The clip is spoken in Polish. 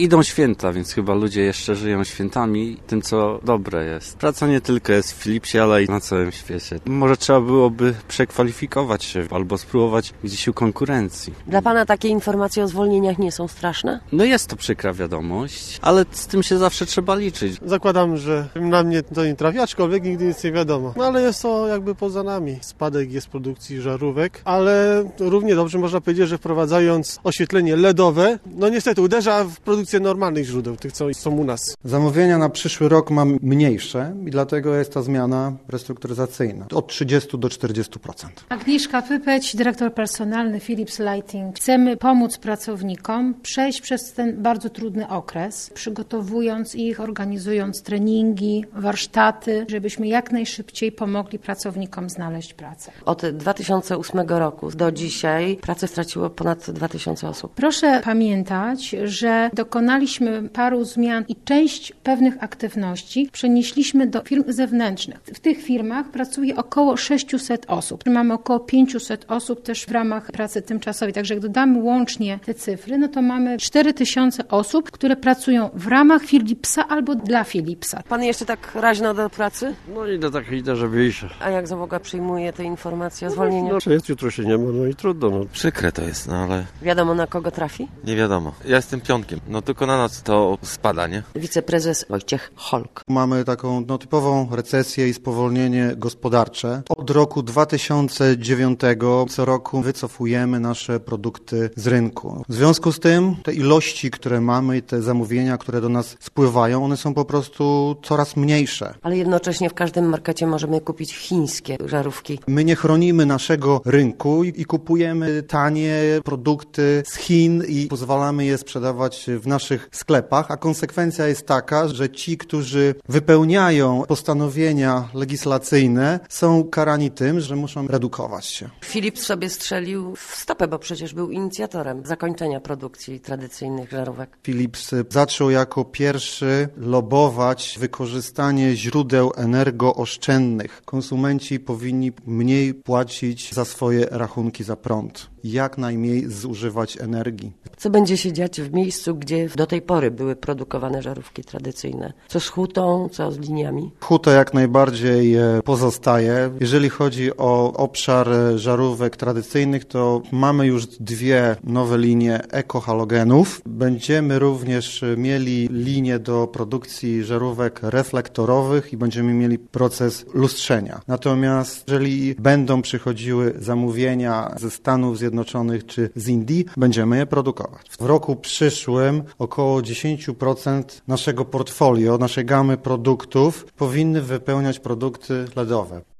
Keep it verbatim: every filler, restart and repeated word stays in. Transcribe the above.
Idą święta, więc chyba ludzie jeszcze żyją świętami, tym co dobre jest. Praca nie tylko jest w Philipsie, ale i na całym świecie. Może trzeba byłoby przekwalifikować się albo spróbować gdzieś u konkurencji. Dla pana takie informacje o zwolnieniach nie są straszne? No jest to przykra wiadomość, ale z tym się zawsze trzeba liczyć. Zakładam, że na mnie to nie trafi, aczkolwiek nigdy nic nie wiadomo. No ale jest to jakby poza nami. Spadek jest produkcji żarówek, ale równie dobrze można powiedzieć, że wprowadzając oświetlenie ledowe, no niestety uderza w produkcję normalnych źródeł, tych co są u nas. Zamówienia na przyszły rok mam mniejsze i dlatego jest ta zmiana restrukturyzacyjna. Od trzydziestu do czterdziestu procent. Agnieszka Pypeć, dyrektor personalny Philips Lighting. Chcemy pomóc pracownikom przejść przez ten bardzo trudny okres, przygotowując ich, organizując treningi, warsztaty, żebyśmy jak najszybciej pomogli pracownikom znaleźć pracę. Od dwa tysiące ósmego roku do dzisiaj pracę straciło ponad dwa tysiące osób. Proszę pamiętać, że dokonaliśmy paru zmian i część pewnych aktywności przenieśliśmy do firm zewnętrznych. W tych firmach pracuje około sześciuset osób. Mamy około pięciuset osób też w ramach pracy tymczasowej. Także jak dodamy łącznie te cyfry, no to mamy cztery tysiące osób, które pracują w ramach Philipsa albo dla Philipsa. Pan jeszcze tak raźno do pracy? No idę tak, idę, żeby iść. A jak załoga przyjmuje te informacje o zwolnieniu? No, jest, jutro się nie ma, no i trudno. No. Przykre to jest, no ale Wiadomo na kogo trafi? nie wiadomo. Ja jestem pionkiem, no tylko na nas to spada, nie? Wiceprezes Wojciech Holk. Mamy taką no, typową recesję i spowolnienie gospodarcze. Od roku dwa tysiące dziewiątego co roku wycofujemy nasze produkty z rynku. W związku z tym te ilości, które mamy i te zamówienia, które do nas spływają, one są po prostu coraz mniejsze. Ale jednocześnie w każdym markecie możemy kupić chińskie żarówki. My nie chronimy naszego rynku i, i kupujemy tanie produkty z Chin i pozwalamy je sprzedawać w naszych sklepach, a konsekwencja jest taka, że ci, którzy wypełniają postanowienia legislacyjne, są karani tym, że muszą redukować się. Philips sobie strzelił w stopę, bo przecież był inicjatorem zakończenia produkcji tradycyjnych żarówek. Philips zaczął jako pierwszy lobować wykorzystanie źródeł energooszczędnych. Konsumenci powinni mniej płacić za swoje rachunki za prąd. Jak najmniej zużywać energii. Co będzie się dziać w miejscu, gdzie do tej pory były produkowane żarówki tradycyjne? Co z hutą, co z liniami? Huta jak najbardziej pozostaje. Jeżeli chodzi o obszar żarówek tradycyjnych, to mamy już dwie nowe linie ekohalogenów. Będziemy również mieli linię do produkcji żarówek reflektorowych i będziemy mieli proces lustrzenia. Natomiast jeżeli będą przychodziły zamówienia ze Stanów Zjednoczonych czy z Indii, będziemy je produkować. W roku przyszłym około dziesięć procent naszego portfolio, naszej gamy produktów powinny wypełniać produkty ledowe.